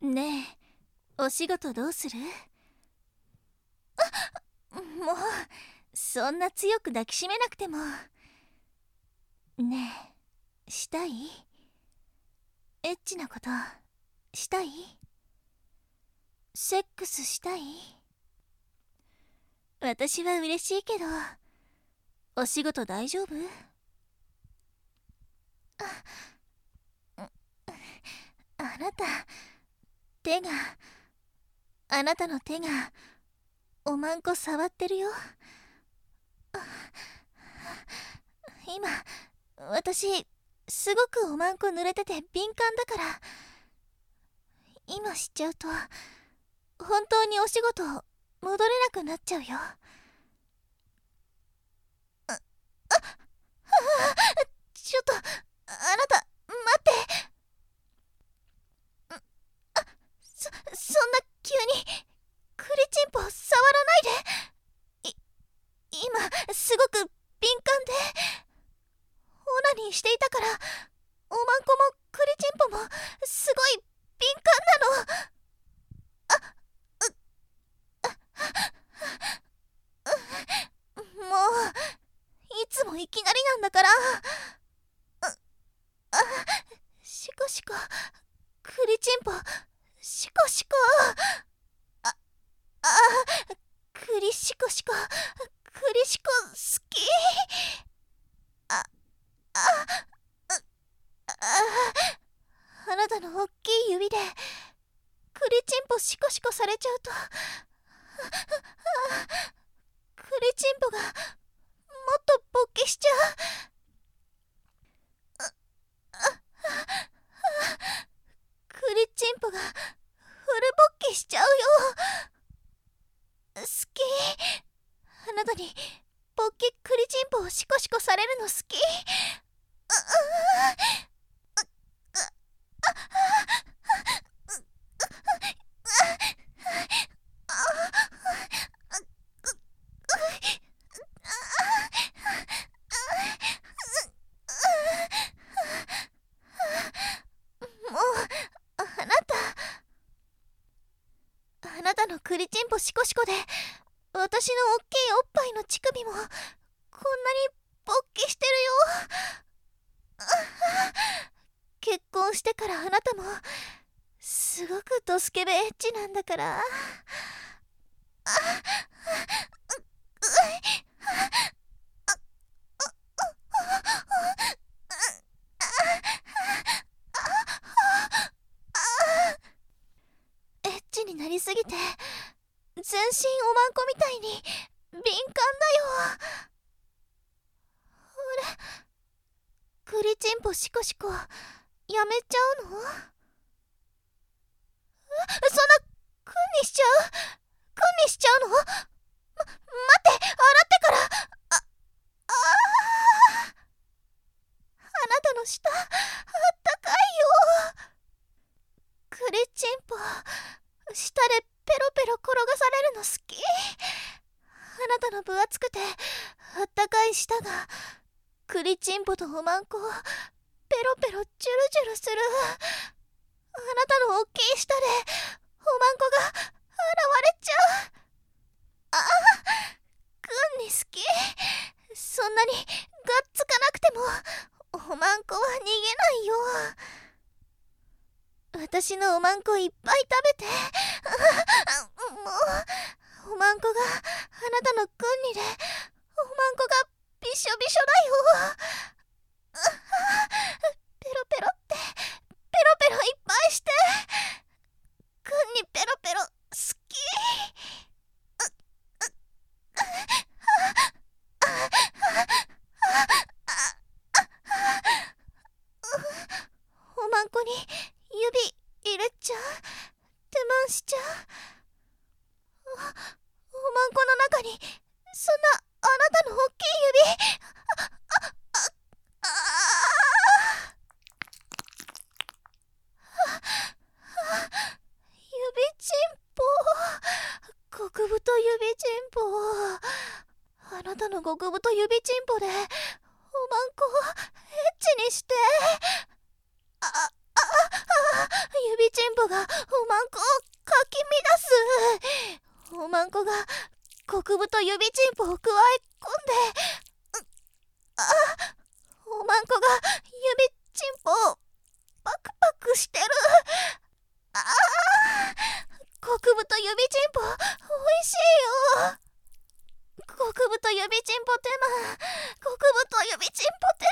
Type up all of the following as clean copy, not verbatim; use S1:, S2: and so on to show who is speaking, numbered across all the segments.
S1: ねえ、お仕事どうする？もうそんな強く抱きしめなくても。ねえ、したい？エッチなことしたい？セックスしたい？私は嬉しいけど、お仕事大丈夫？あなた、手が、あなたの手がおまんこ触ってるよ。今私すごくおまんこ濡れてて敏感だから、今しちゃうと本当にお仕事戻れなくなっちゃうよ。ちょっとあなた待って。そんな急にクリチンポ触らないで。今すごく敏感でオナニーしていたから、おまんこもクリチンポもすごい敏感なの。もういつもいきなりなんだから。シコシコクリチンポシコシコ。クリシコシコクリシコ好き。あなたの大きい指でクリチンポシコシコされちゃうと、クリチンポがもっと勃起しちゃう。クリチンポがフル勃起しちゃうよ。好き。あなたに勃起クリチンポをシコシコされるの好き。もうあなたのクリチンポシコシコで私の大きいおっぱいの乳首もこんなに勃起してるよ。結婚してからあなたもすごくドスケベエッチなんだから。エッチになりすぎて全身おまんこみたいに敏感だよ。クリチンポシコシコやめちゃうの？そんなクンにしちゃう？クンにしちゃうの？待って、洗ってから。あなたの舌あったかいよ。クリチンポ舌でペロペロ転がされるの好き。あなたの分厚くてあったかい舌がクリチンポとおまんこをペロペロジュルジュルする。あなたの大きい舌でおまんこが洗われちゃう。くんに好き。そんなにがっつかなくてもおまんこは逃げないよ。私のおまんこいっぱい食べて。もうおまんこがあなたのくんにでおまんこがびしょびしょだよ。ペロペロってペロペロいっぱいして。くんにペロペロ好き。おまんこに指入れちゃう。手間しちゃう。おまんこの中にそんなあなたの大きい指。指チンポ、極太指チンポ。あなたの極太指チンポでおまんこをエッチにして。指チンポがおま国分と指チンポを加え込んで、おまんこが指チンポをパクパクしてる。国分と指チンポおいしいよ。国分と指チンポテマン、国分と指チンポテ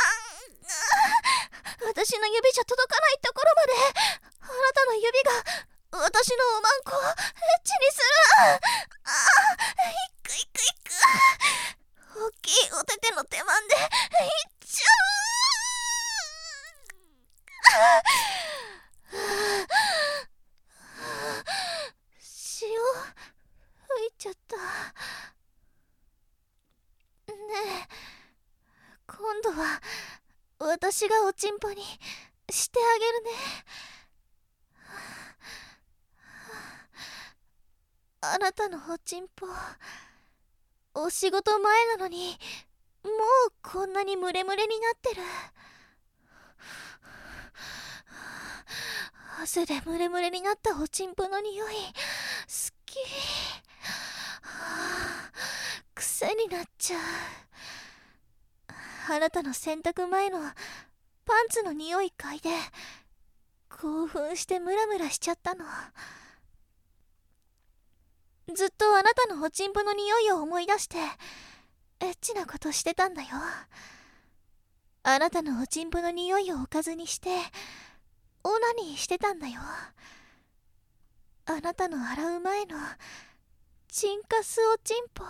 S1: マン。私の指じゃ届かないところまであなたの指が私のおまんこをエッチにする。いくいくいく。大きいお手手の手間でいっちゃう。塩吹いちゃった。ねえ、今度は私がおちんぽにしてあげるね。あなたのおちんぽ、お仕事前なのにもうこんなにムレムレになってる。汗でムレムレになったおちんぽの匂い好き。癖になっちゃう。あなたの洗濯前のパンツの匂い嗅いで興奮してムラムラしちゃったの。ずっとあなたのおちんぽの匂いを思い出してエッチなことしてたんだよ。あなたのおちんぽの匂いをおかずにしてオナニーしてたんだよ。あなたの洗う前のチンカスおちんぽ、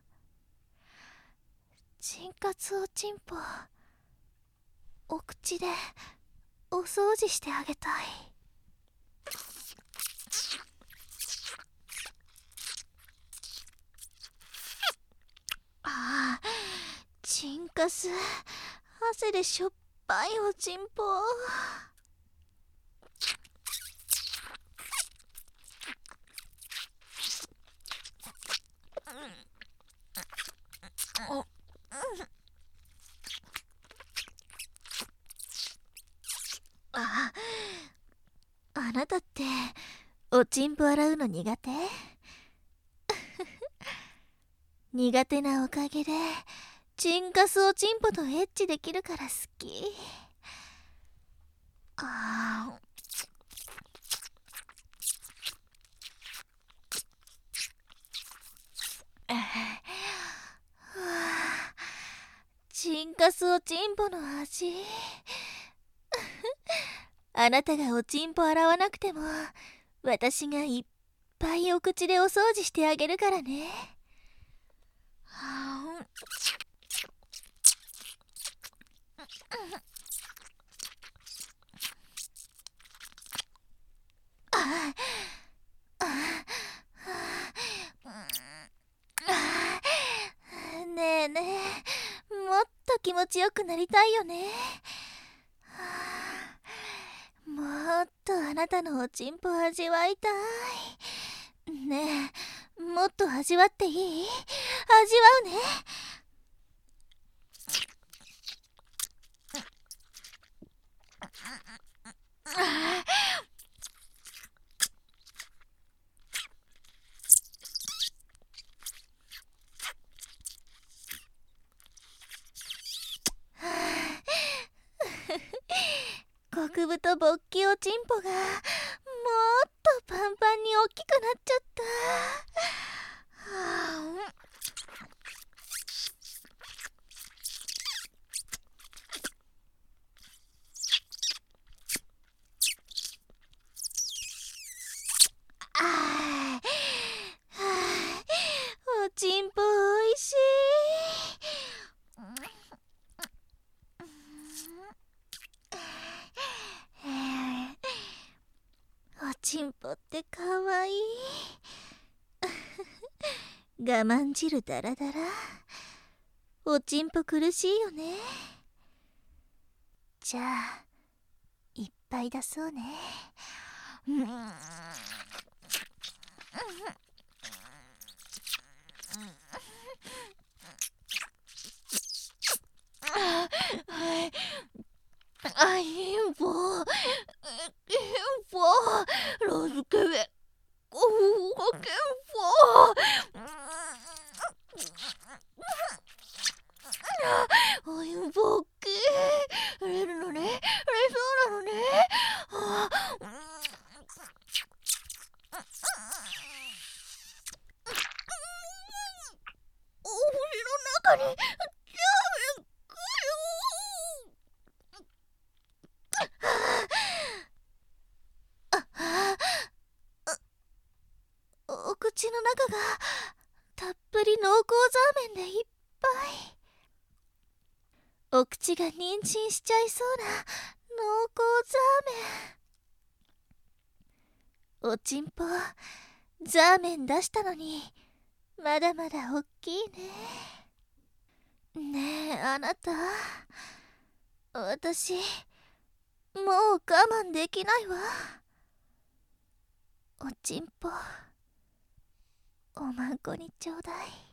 S1: チンカツおちんぽ、お口でお掃除してあげたい。チンカス、汗でしょっぱいおちんぽ。あなたっておちんぽ洗うの苦手？苦手なおかげでチンカスおちんぽとエッチできるから好き。チンカスおちんぽの味。あなたがおちんぽ洗わなくても私がいっぱいお口でお掃除してあげるからね。ねえねえ、もっと気持ちよくなりたいよね。もっとあなたのおちんぽ味わいたい。ねえ、もっと味わっていい？味わうね。極太ぼっきおちんぽがもっとパンパンに大きくなっちゃった。おちんぽおいしい。おちんぽってかわいい。我慢汁だらだら。おちんぽ苦しいよね。じゃあいっぱい出そうね。インポロズケベおおけんぽ口の中がたっぷり濃厚ザーメンでいっぱい。お口が妊娠しちゃいそうな濃厚ザーメン。おちんぽザーメン出したのにまだまだおっきいね。ねえあなた、私もう我慢できないわ。おちんぽおまんこにちょうだい。